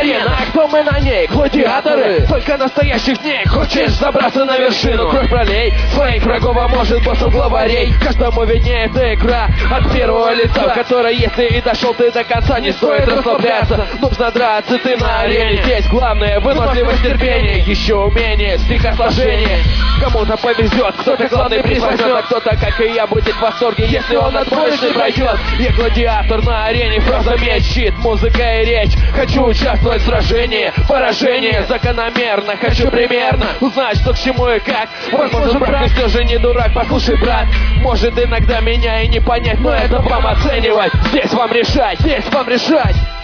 арена, а кто мы на ней? Гладиаторы, только настоящих дней. Хочешь забраться на вершину? Кровь пролей, своих врагов, а может боссов главарей. Каждому виднее эта игра от первого лица, в которой, если и дошел ты до конца, не стоит расслабляться. Нужно драться ты на арене. Здесь главное выносливость, терпение, еще умение, стихосложение. Кому-то повезет, кто-то главный приз возьмет, а кто-то, как и я, будет в восторге, если он отборочный пройдет. Я гладиатор на арене, фраза меч, щит, музыка и речь. Хочу участвовать в сражении, поражение закономерно. Хочу примерно узнать, что к чему и как. Возможно, брат, ты все же не дурак, послушай, брат. Может иногда меня и не понять, но это вам оценивать. Здесь вам решать, здесь вам решать.